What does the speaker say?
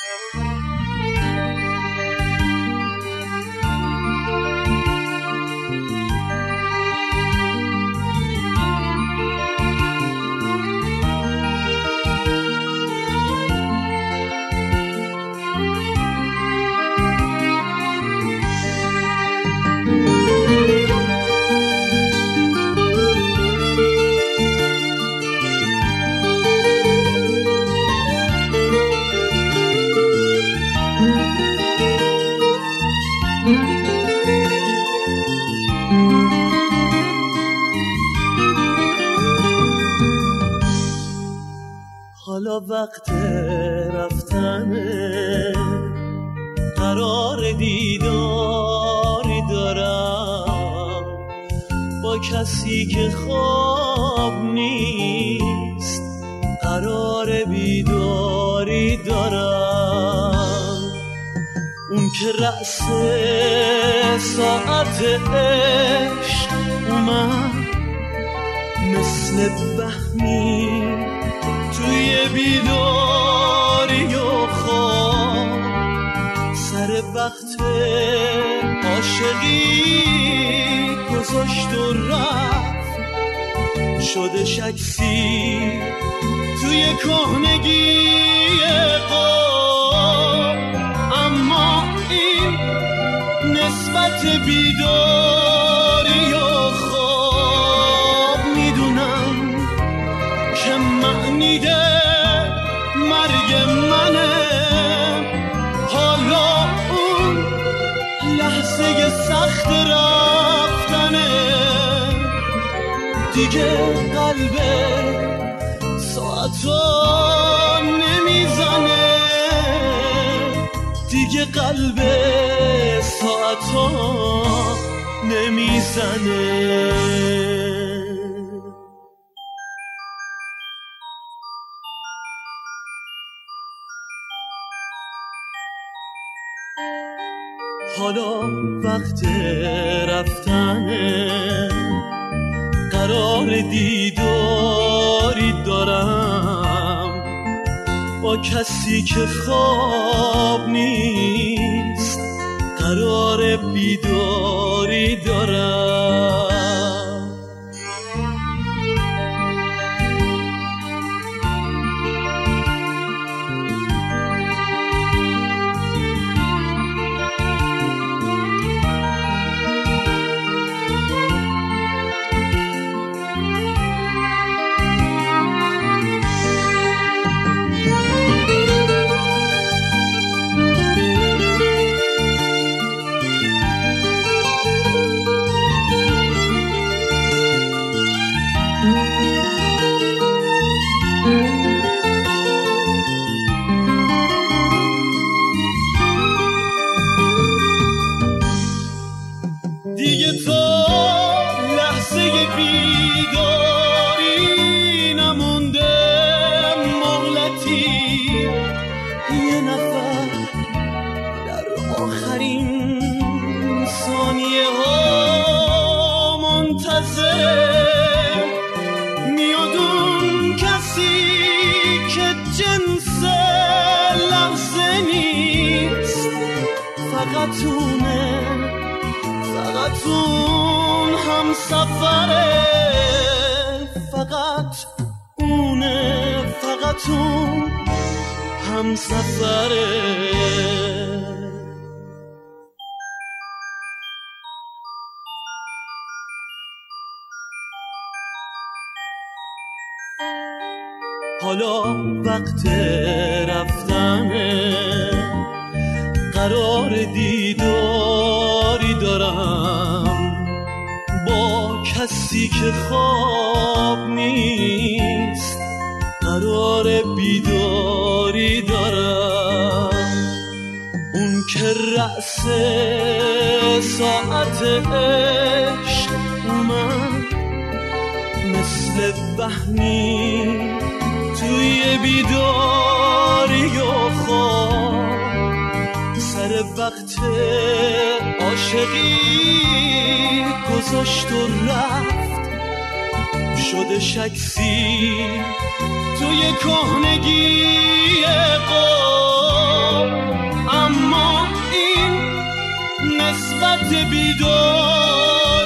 حالا وقت رفتنه، قرار دیداری دارم با کسی که خواب نیست، قرار بیداری دارم. اون که رأس ساعت عشق اومد مثل وهمی توی بیداری و خواب، سر وقت عاشقی گذاشت و رفت، شده شکسی توی کهنگی قاب. اما این نسبت بیداری و خواب میدونم که معنی مرگ منه. حالا اون لحظه سخت رفتنه، دیگه قلب ساعتو نمیزنه، دیگه قلب ساعتو نمیزنه. حالا وقت رفتنه، قرار دیداری دارم با کسی که خواب نیست، قرار بیداری دارم. دیگه تو لحظه بیداری نمونده، مهلتی یه نفر در آخرین ثانیه ها منتظر میاد. اون کسی که جنس لحظه نیست، فقط اونه، فقط اون هم سفره، فقط اونه، فقط اون هم سفره. حالا وقت رفتنه، قرار دیداری دارم با کسی که خواب نیست، قرار بیداری دارم. اون که رأس ساعت عشق اومد مثل وهمی توی بیداری و خواب، سر وقت عاشقی گذاشت و رفت، شده شکسی توی کهنگی قاب. نسبت بیدار